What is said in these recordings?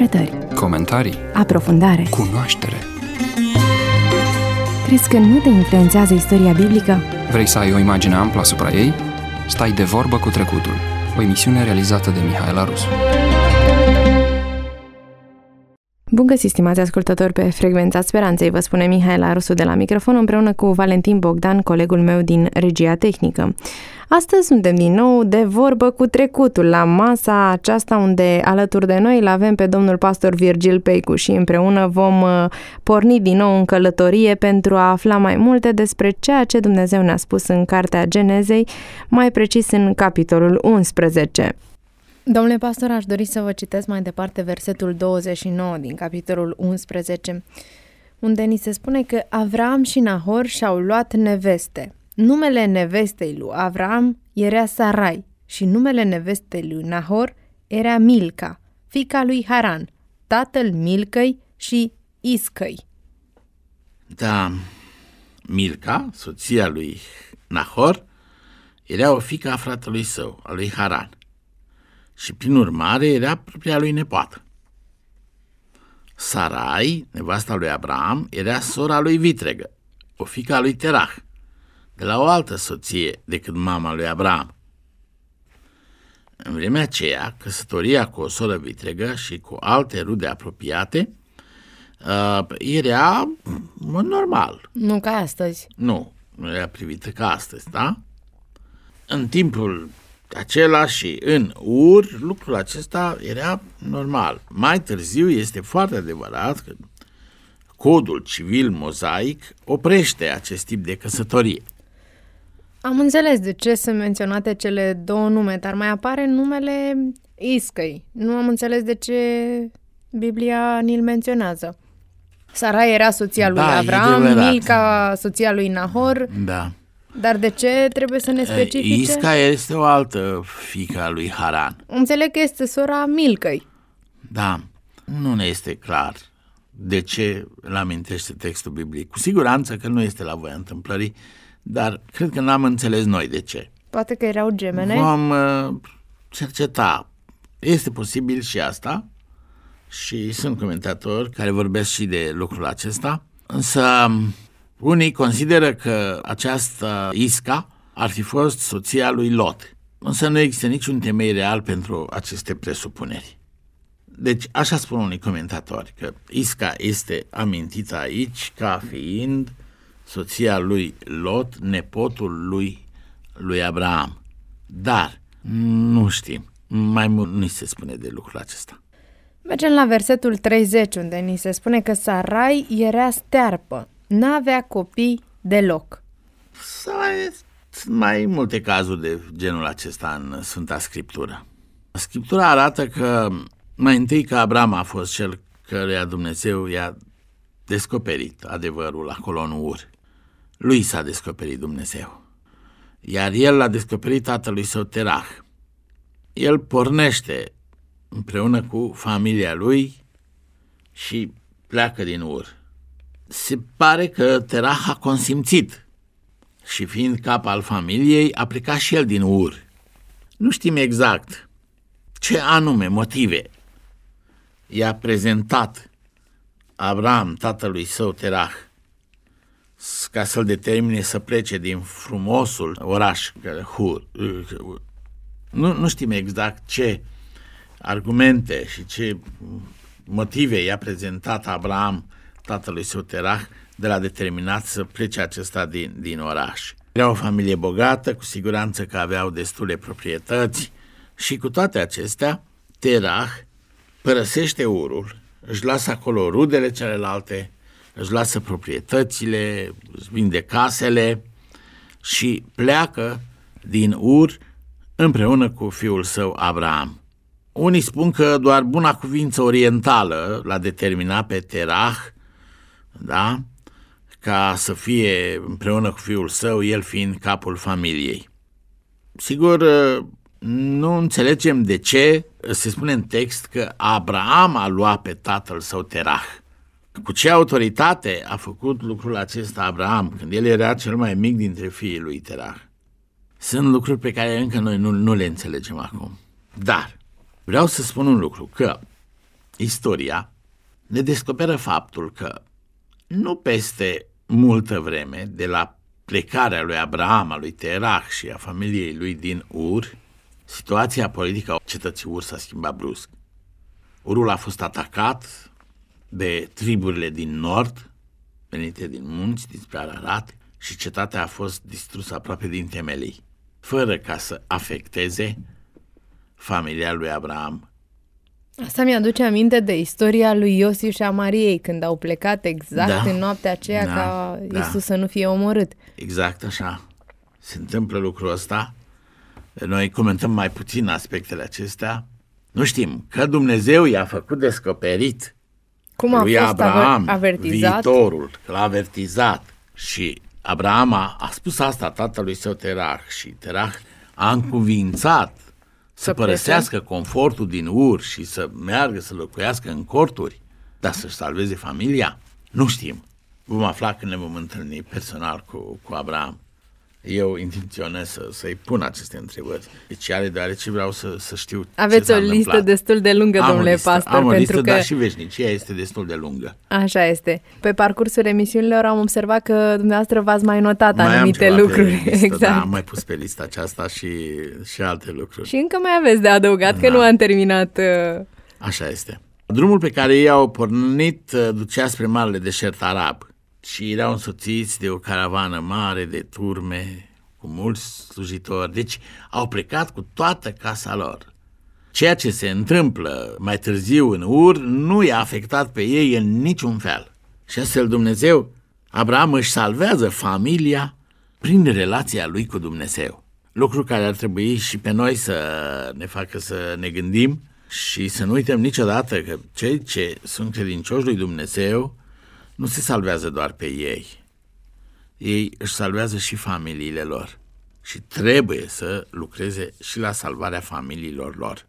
interpretări, comentarii, aprofundare. cunoaștere. Crezi că nu te influențează istoria biblică? Vrei să ai o imagine amplă asupra ei? Stai de vorbă cu trecutul. O emisiune realizată de Mihaela Rusu. Bun găsit, stimați ascultători, pe Frecvența Speranței, vă spune Mihaela Rusu de la microfon, împreună cu Valentin Bogdan, colegul meu din regia tehnică. Astăzi suntem din nou de vorbă cu trecutul, la masa aceasta unde alături de noi îl avem pe domnul pastor Virgil Peicu și împreună vom porni din nou în călătorie pentru a afla mai multe despre ceea ce Dumnezeu ne-a spus în Cartea Genezei, mai precis în capitolul 11. Domnule pastor, aș dori să vă citesc mai departe versetul 29 din capitolul 11, unde ni se spune că Avram și Nahor și-au luat neveste. Numele nevestei lui Avram era Sarai și numele nevestei lui Nahor era Milca, fiica lui Haran, tatăl Milcăi și Iscăi. Da, Milca, soția lui Nahor, era o fiică a fratelui său, a lui Haran, și prin urmare era propria lui nepoată. Sarai, nevasta lui Abraham, era sora lui Vitregă, o fiică a lui Terah, de la o altă soție decât mama lui Abraham. În vremea aceea, căsătoria cu o soră vitregă și cu alte rude apropiate era normal. Nu ca astăzi. Nu era privită ca astăzi, da? În timpul acela și în Ur, lucrul acesta era normal. Mai târziu este foarte adevărat că codul civil mozaic oprește acest tip de căsătorie. Am înțeles de ce sunt menționate cele două nume, dar mai apare numele Iscăi. Nu am înțeles de ce Biblia ni-l menționează. Sarai era soția lui Avram, Milca soția lui Nahor. Da. Dar de ce trebuie să ne specifice? Isca este o altă fiică a lui Haran. Înțeleg că este sora Milcăi. Da, nu ne este clar de ce îl amintește textul biblic. Cu siguranță că nu este la voia întâmplării, dar cred că n-am înțeles noi de ce. Poate că erau gemene? Vom cerceta. Este posibil și asta și sunt comentatori care vorbesc și de lucrul acesta, însă unii consideră că această Isca ar fi fost soția lui Lot, însă nu există niciun temei real pentru aceste presupuneri. Deci așa spun unii comentatori, că Isca este amintită aici ca fiind soția lui Lot, nepotul lui Abraham. Dar nu știm, mai mult nu se spune de lucrul acesta. Mergem la versetul 30, unde ni se spune că Sarai era stearpă, n-avea copii deloc. Sunt mai multe cazuri de genul acesta în Sfânta Scriptură. Scriptura arată că mai întâi că Abraham a fost cel căruia Dumnezeu i-a descoperit adevărul acolo în Ur. Lui s-a descoperit Dumnezeu, iar el l-a descoperit tatălui său Terah. El pornește împreună cu familia lui și pleacă din Ur. Se pare că Terah a consimțit și fiind cap al familiei a plecat și el din Ur. Nu știm exact ce anume motive i-a prezentat Abraham tatălui său Terah ca să-l determine să plece din frumosul oraș Hur. Nu știm exact ce argumente și ce motive i-a prezentat Abraham tatălui său Terah de la determinat să plece acesta din oraș. Era o familie bogată, cu siguranță că aveau destule proprietăți și cu toate acestea Terah părăsește Urul, își lasă acolo rudele celelalte, își lasă proprietățile, își vinde casele și pleacă din Ur împreună cu fiul său Abraham. Unii spun că doar buna cuvință orientală l-a determinat pe Terah, da, ca să fie împreună cu fiul său, el fiind capul familiei. Sigur, nu înțelegem de ce se spune în text că Abraham a luat pe tatăl său Terah. Cu ce autoritate a făcut lucrul acesta Abraham, când el era cel mai mic dintre fiii lui Terah? Sunt lucruri pe care încă noi nu le înțelegem acum. Dar vreau să spun un lucru, că istoria ne descoperă faptul că nu peste multă vreme de la plecarea lui Abraham, a lui Terah și a familiei lui din Ur, situația politică a cetății Ur s-a schimbat brusc. Urul a fost atacat de triburile din nord, venite din munți, dinspre Ararat, și cetatea a fost distrusă aproape din temelii, fără ca să afecteze familia lui Abraham. Asta mi-aduce aminte de istoria lui Iosif și a Mariei, când au plecat exact în noaptea aceea ca Iisus să nu fie omorât. Exact așa. Se întâmplă lucrul ăsta. Noi comentăm mai puțin aspectele acestea. Nu știm că Dumnezeu i-a făcut descoperit lui Abraham avertizat? Viitorul, că l-a avertizat. Și Abraham a spus asta tatălui său Terah și Terah a încuvințat să părăsească confortul din Ur și să meargă să locuiască în corturi, dar să-și salveze familia? Nu știm. Vom afla când ne vom întâlni personal cu Abraham. Eu intenționez să-i pun aceste întrebări speciale, deoarece vreau să știu. Aveți o listă destul de lungă, domnule pastor. Am o listă, dar și veșnicia este destul de lungă. Așa este. Pe parcursul emisiunilor am observat că dumneavoastră v-ați mai notat anumite lucruri. Listă, exact. Da, am mai pus pe lista aceasta și alte lucruri. Și încă mai aveți de adăugat, că nu am terminat. Așa este. Drumul pe care ei au pornit ducea spre Marele Deșert Arab și erau însoțiți de o caravană mare de turme cu mulți slujitori. Deci au plecat cu toată casa lor. Ceea ce se întâmplă mai târziu în Ur nu i-a afectat pe ei în niciun fel. Și astfel Dumnezeu, Abraham își salvează familia prin relația lui cu Dumnezeu. Lucru care ar trebui și pe noi să ne facă să ne gândim și să nu uităm niciodată că cei ce sunt credincioși lui Dumnezeu nu se salvează doar pe ei. Ei își salvează și familiile lor și trebuie să lucreze și la salvarea familiilor lor.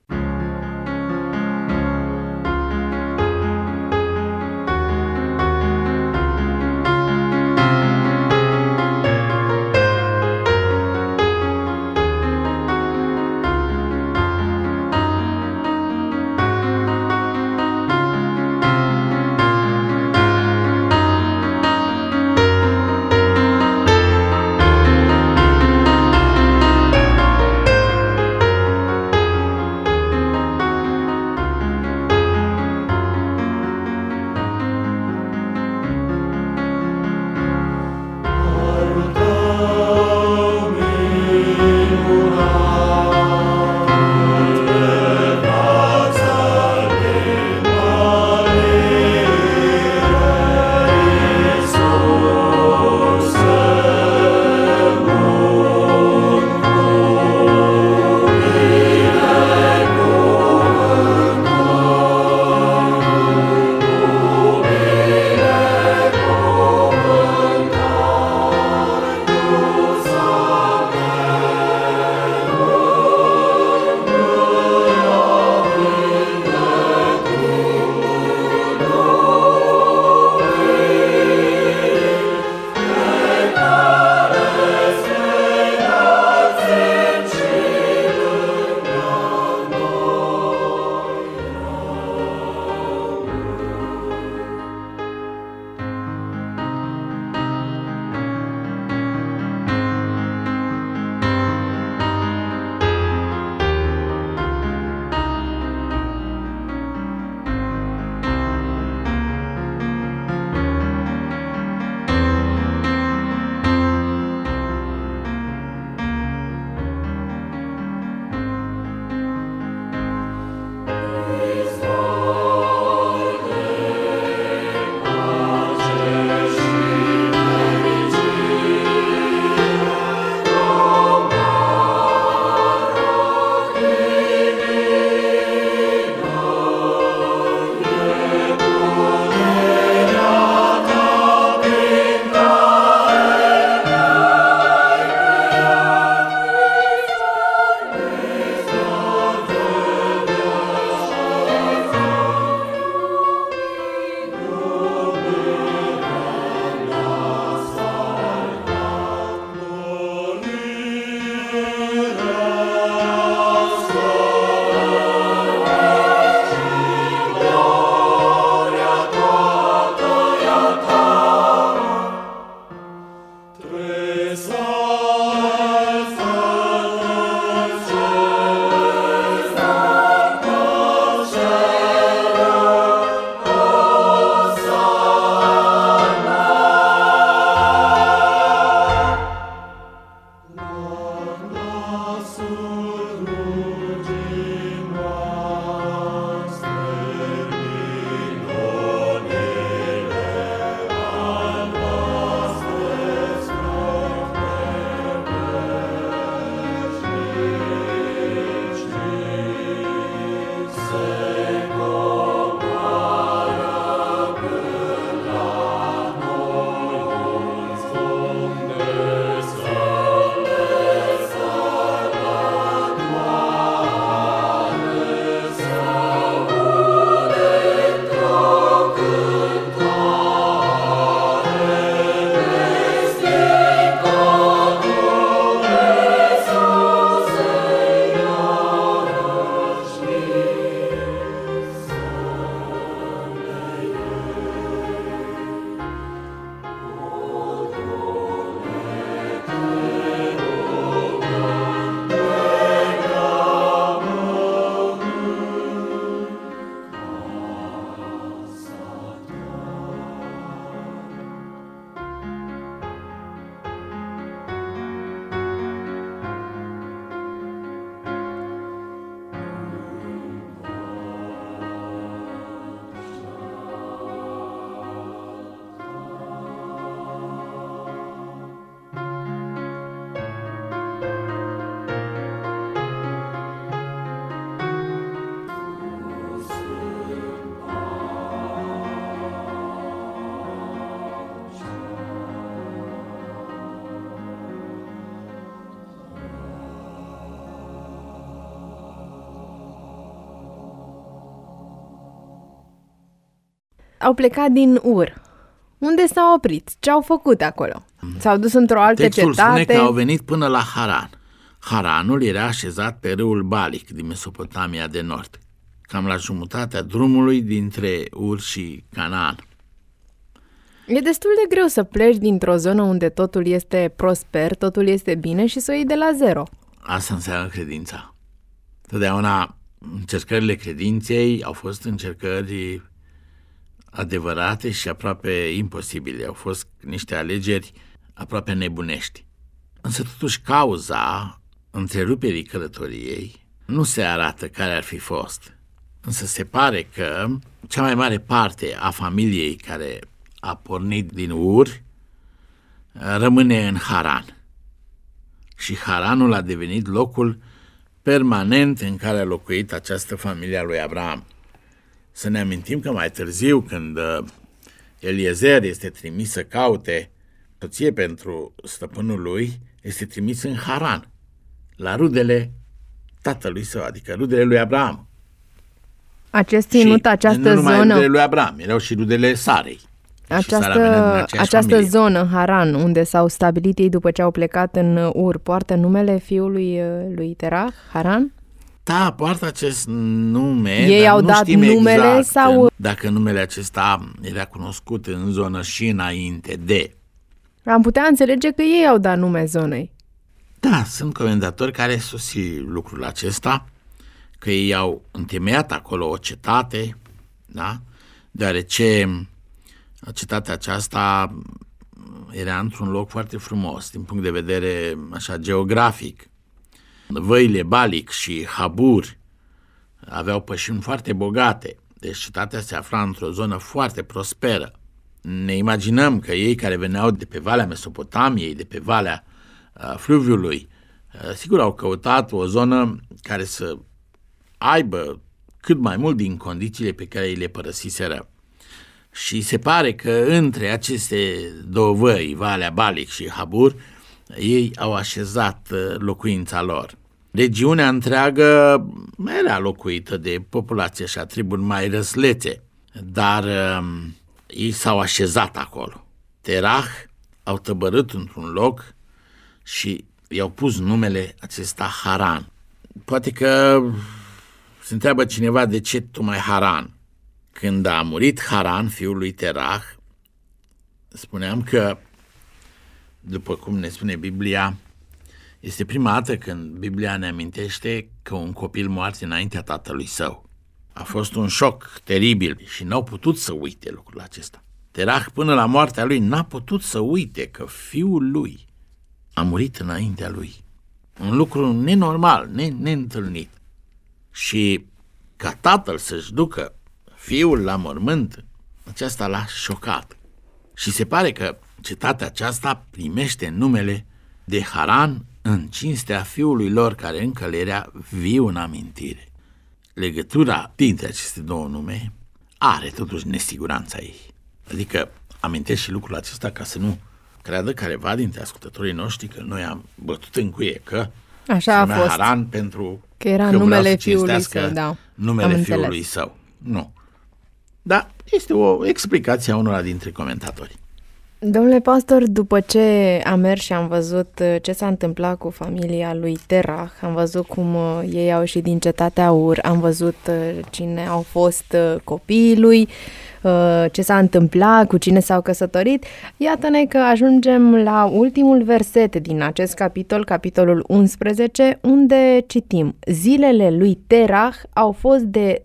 au plecat din Ur. Unde s-au oprit? Ce au făcut acolo? S-au dus într-o altă Textul cetate? spune că au venit până la Haran. Haranul era așezat pe râul Balic din Mesopotamia de Nord, cam la jumătatea drumului dintre Ur și Canaan. E destul de greu să pleci dintr-o zonă unde totul este prosper, totul este bine și să o iei de la zero. Asta înseamnă credința. Totdeauna încercările credinței au fost încercări adevărate și aproape imposibile. Au fost niște alegeri aproape nebunești. Însă totuși cauza întreruperii călătoriei nu se arată care ar fi fost. Însă se pare că cea mai mare parte a familiei care a pornit din Ur rămâne în Haran. Și Haranul a devenit locul permanent în care a locuit această familie a lui Abraham. Să ne amintim că mai târziu, când Eliezer este trimis să caute soție pentru stăpânul lui, este trimis în Haran, la rudele tatălui său, adică rudele lui Abraham. Acest ținut, această nu numai zonă... rudele lui Abraham, erau și rudele Sarei. Această zonă, Haran, unde s-au stabilit ei după ce au plecat în Ur, poartă numele fiului lui Terah, Haran? Da, poartă acest nume. Ei dar au nu dat știm numele exact sau... dacă numele acesta era cunoscut în zonă și înainte de... Am putea înțelege că ei au dat nume zonei. Da, sunt comentatori care susțin lucrul acesta, că ei au întemeiat acolo o cetate, da? Deoarece cetatea aceasta era într-un loc foarte frumos, din punct de vedere așa geografic. Văile Balic și Habur aveau pășuni foarte bogate, deci cetatea se afla într-o zonă foarte prosperă. Ne imaginăm că ei care veneau de pe Valea Mesopotamiei, de pe Valea Fluviului, sigur au căutat o zonă care să aibă cât mai mult din condițiile pe care ei le părăsiseră. Și se pare că între aceste două văi, Valea Balic și Habur, ei au așezat locuința lor. Regiunea întreagă era locuită de populație și a triburi mai răslețe, dar ei s-au așezat acolo. Terah au tăbărât într-un loc și i-au pus numele acesta Haran. Poate că se întreabă cineva de ce tocmai Haran. Când a murit Haran, fiul lui Terah, spuneam că, după cum ne spune Biblia, este prima dată când Biblia ne amintește că un copil moarte înaintea tatălui său. A fost un șoc teribil și n-au putut să uite lucrul acesta. Terah, până la moartea lui, n-a putut să uite că fiul lui a murit înaintea lui. Un lucru nenormal, neîntâlnit. Și ca tatăl să-și ducă fiul la mormânt, aceasta l-a șocat. Și se pare că cetatea aceasta primește numele de Haran în cinstea fiului lor, care încă le era viu în amintire. Legătura dintre aceste două nume are totuși nesiguranța ei. Adică amintesc și lucrul acesta ca să nu creadă careva dintre ascultătorii noștri că noi am bătut în cuie că așa a fost. Haran pentru că era numele fiului său, da. Numele fiului său. Nu. Dar este o explicație a unora dintre comentatori. Domnule pastor, după ce am mers și am văzut ce s-a întâmplat cu familia lui Terah, am văzut cum ei au ieșit din cetatea Ur, am văzut cine au fost copiii lui, ce s-a întâmplat, cu cine s-au căsătorit, iată-ne că ajungem la ultimul verset din acest capitol, capitolul 11, unde citim: zilele lui Terah au fost de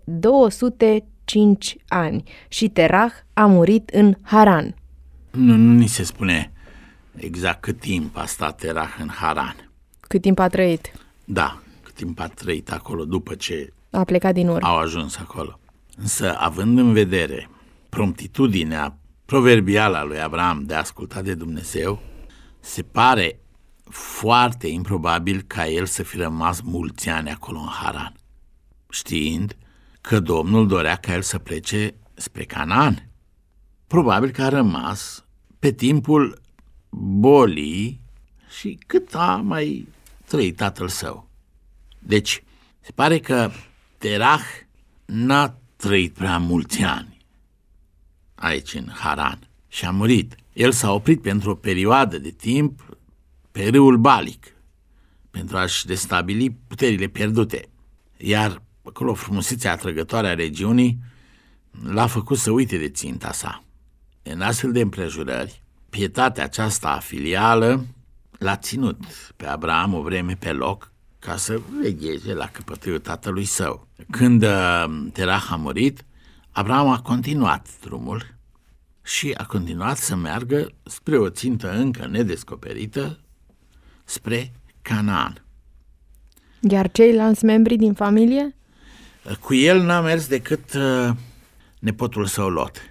205 ani și Terah a murit în Haran. Nu ni se spune exact cât timp a stat Terah în Haran. Cât timp a trăit? Da, cât timp a trăit acolo după ce a plecat din Ur. Au ajuns acolo. Însă, având în vedere promptitudinea proverbială a lui Abraham de a asculta de Dumnezeu, se pare foarte improbabil ca el să fi rămas mulți ani acolo în Haran, știind că Domnul dorea ca el să plece spre Canaan. Probabil că a rămas pe timpul bolii și cât a mai trăit tatăl său. Deci, se pare că Terah n-a trăit prea mulți ani aici în Haran și a murit. El s-a oprit pentru o perioadă de timp pe râul Balic pentru a-și restabili puterile pierdute. Iar acolo frumusețea atrăgătoare a regiunii l-a făcut să uite de ținta sa. În astfel de împrejurări, pietatea aceasta filială l-a ținut pe Abraham o vreme pe loc ca să vegheze la căpătâiul tatălui său. Când Terah a murit, Abraham a continuat drumul și a continuat să meargă spre o țintă încă nedescoperită, spre Canaan. Iar ceilalți membri din familie? Cu el n-a mers decât nepotul său Lot.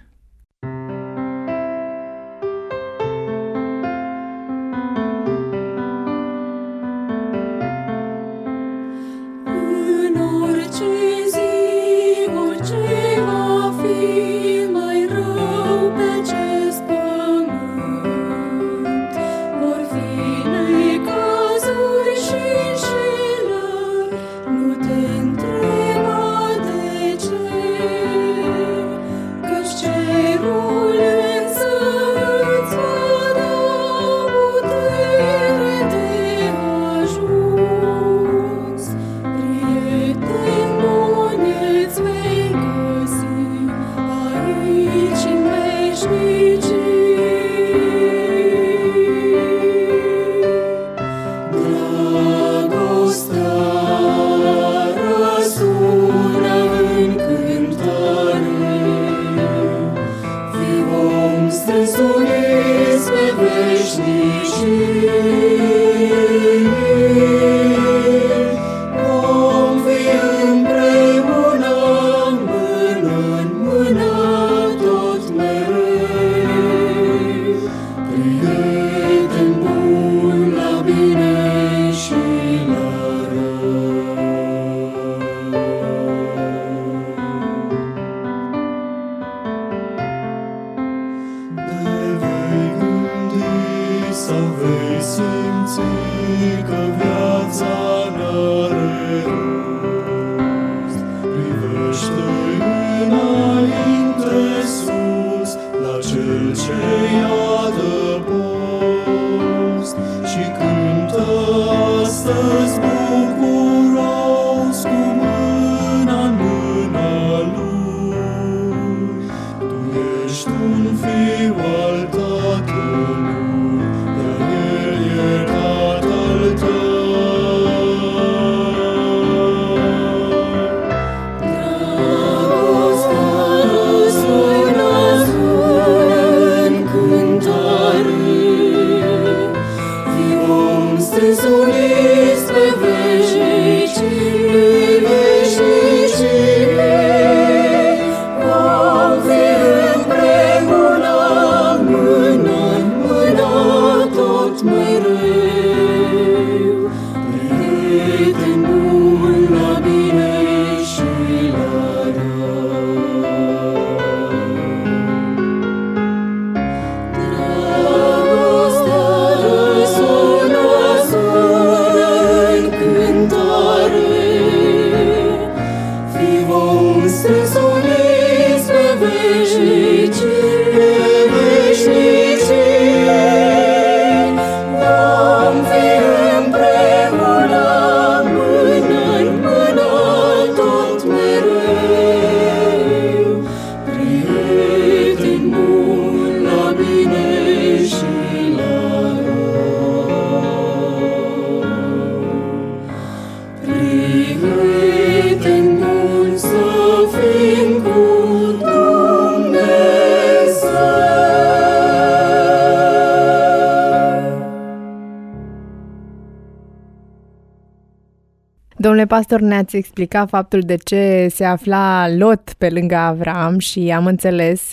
Domnule pastor, ne-ați explicat faptul de ce se afla Lot pe lângă Avram și am înțeles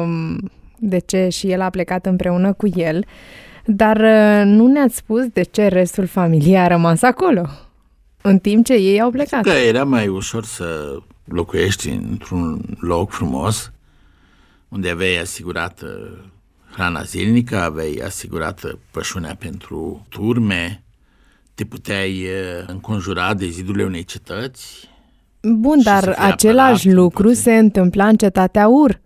de ce și el a plecat împreună cu el, dar nu ne-ați spus de ce restul familiei a rămas acolo, în timp ce ei au plecat. Că era mai ușor să locuiești într-un loc frumos, unde aveai asigurată hrana zilnică, aveai asigurată pășunea pentru turme, te puteai înconjura de zidurile unei cetăți. Bun, dar același lucru se întâmpla în cetatea Ur.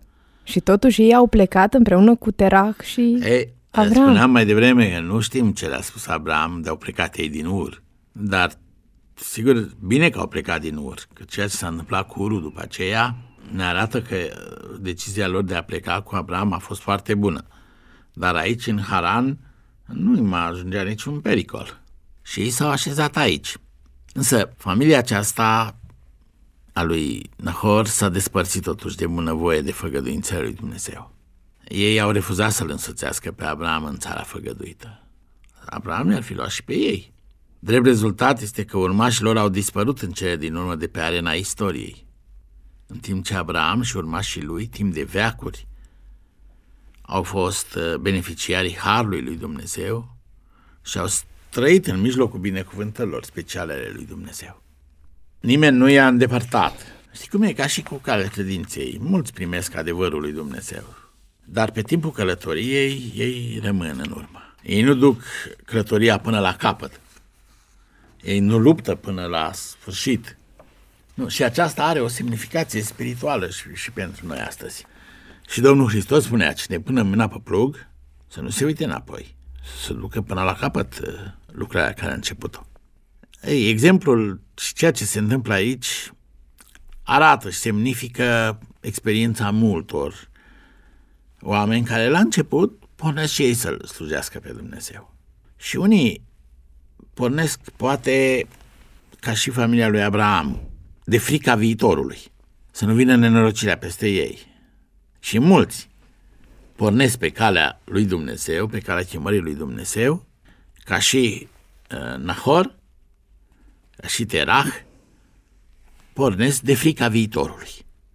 Și totuși ei au plecat împreună cu Terah și Avram. Spuneam mai devreme că nu știm ce le-a spus Avram de au plecat ei din Ur, dar sigur, bine că au plecat din Ur, că ceea ce s-a întâmplat cu Urul după aceea ne arată că decizia lor de a pleca cu Avram a fost foarte bună. Dar aici, în Haran, nu mai ajungea niciun pericol. Și ei s-au așezat aici. Însă, familia aceasta a lui Nahor s-a despărțit totuși de bunăvoie de făgăduințele lui Dumnezeu. Ei au refuzat să-l însoțească pe Abraham în țara făgăduită. Abraham i-ar fi luat și pe ei. Drept rezultat este că urmașii lor au dispărut în cele din urmă de pe arena istoriei. În timp ce Abraham și urmașii lui, timp de veacuri, au fost beneficiarii harului lui Dumnezeu și au trăit în mijlocul binecuvântărilor speciale ale lui Dumnezeu. Nimeni nu i-a îndepărtat. Știi cum e? Ca și cu calea credinței. Mulți primesc adevărul lui Dumnezeu, dar pe timpul călătoriei ei rămân în urmă. Ei nu duc călătoria până la capăt. Ei nu luptă până la sfârșit. Nu, și aceasta are o semnificație spirituală și pentru noi astăzi. Și Domnul Hristos spunea, cine pune mâna pe plug, să nu se uite înapoi, să ducă până la capăt lucrarea care a început-o. Ei, exemplul și ceea ce se întâmplă aici arată și semnifică experiența multor oameni care la început pornesc și ei să-L slujească pe Dumnezeu. Și unii pornesc, poate, ca și familia lui Abraham, de frica viitorului, să nu vină nenorocirea peste ei. Și mulți pornesc pe calea lui Dumnezeu, pe calea chemării lui Dumnezeu, ca și Nahor, ca și Terah, pornesc de frica viitorului.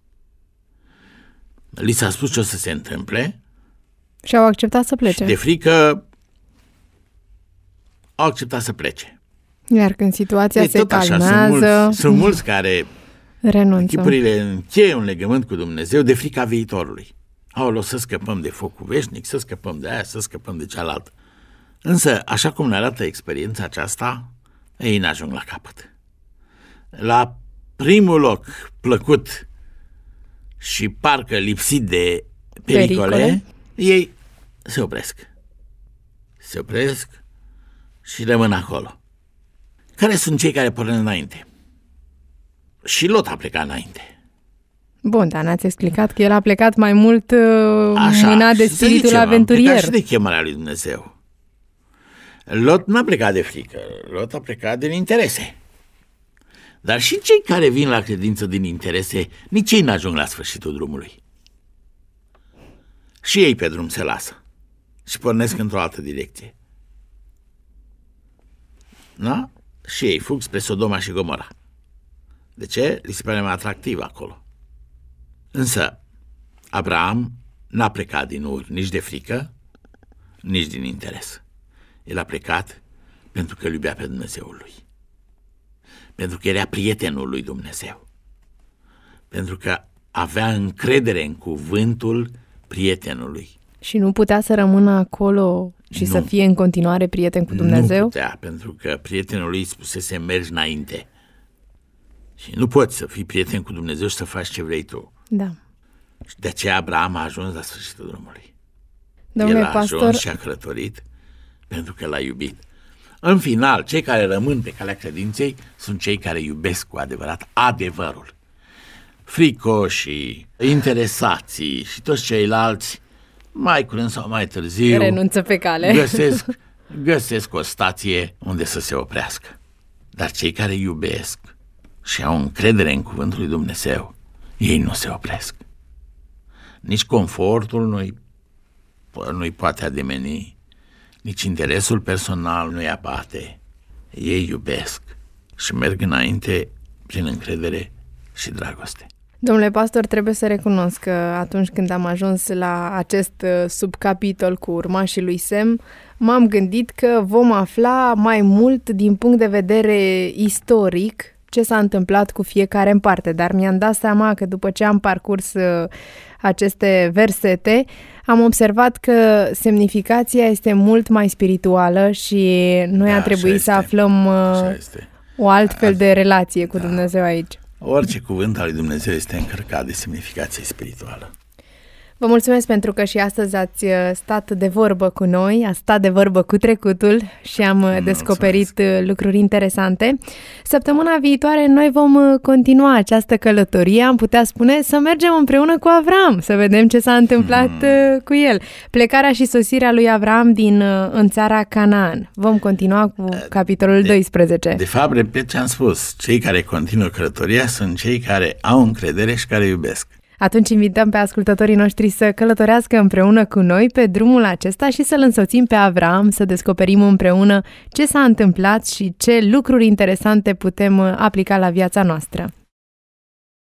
Li s-a spus ce o să se întâmple și au acceptat să plece. Și de frică au acceptat să plece. Iar când situația se calmează, sunt mulți care renunță. Chipurile încheie un legământ cu Dumnezeu de frica viitorului. Aoleu, să scăpăm de focul veșnic, să scăpăm de aia, să scăpăm de cealaltă. Însă, așa cum ne arată experiența aceasta, ei n-ajung la capăt. La primul loc plăcut și parcă lipsit de pericole, ei se opresc. Se opresc și rămân acolo. Care sunt cei care pornesc înainte? Și Lot a plecat înainte. Bun, dar ne-ați explicat că el a plecat mai mult mâna de spiritul aventurier. A plecat și de chemarea lui Dumnezeu. Lot n-a plecat de frică, Lot a plecat din interese. Dar și cei care vin la credință din interese, nici ei n-ajung la sfârșitul drumului. Și ei pe drum se lasă și pornesc într-o altă direcție. Da? Și ei fug spre Sodoma și Gomora. De ce? Li se pare mai atractiv acolo. Însă, Abraham n-a plecat din Ur nici de frică, nici din interes. El a plecat pentru că îl iubea pe Dumnezeul lui. Pentru că era prietenul lui Dumnezeu. Pentru că avea încredere în cuvântul prietenului. Și nu putea să rămână acolo și să fie în continuare prieten cu Dumnezeu? Nu putea, pentru că prietenul lui spusese mergi înainte. Și nu poți să fii prieten cu Dumnezeu și să faci ce vrei tu. Da. Și de aceea Abraham a ajuns la sfârșitul drumului. Domnule El a pastor, ajuns și a călătorit pentru că l-a iubit. În final, cei care rămân pe calea credinței sunt cei care iubesc cu adevărat adevărul. Fricoșii, interesații și toți ceilalți, mai curând sau mai târziu, renunță pe cale. Găsesc o stație unde să se oprească. Dar cei care iubesc și au încredere în cuvântul lui Dumnezeu, ei nu se opresc. Nici confortul nu-i poate ademeni, nici interesul personal nu-i abate. Ei iubesc și merg înainte prin încredere și dragoste. Domnule pastor, trebuie să recunosc că atunci când am ajuns la acest subcapitol cu urmașii lui Sem, m-am gândit că vom afla mai mult din punct de vedere istoric ce s-a întâmplat cu fiecare în parte, dar mi-am dat seama că după ce am parcurs aceste versete, am observat că semnificația este mult mai spirituală și noi a trebuit să aflăm o altfel de relație cu Dumnezeu aici. Orice cuvânt al lui Dumnezeu este încărcat de semnificație spirituală. Vă mulțumesc pentru că și astăzi ați stat de vorbă cu noi, ați stat de vorbă cu trecutul și am descoperit lucruri interesante. Săptămâna viitoare noi vom continua această călătorie, am putea spune să mergem împreună cu Avram, să vedem ce s-a întâmplat cu el. Plecarea și sosirea lui Avram în țara Canaan. Vom continua cu capitolul 12. De fapt, repet ce am spus, cei care continuă călătoria sunt cei care au încredere și care iubesc. Atunci invităm pe ascultătorii noștri să călătorească împreună cu noi pe drumul acesta și să-l însoțim pe Avram, să descoperim împreună ce s-a întâmplat și ce lucruri interesante putem aplica la viața noastră.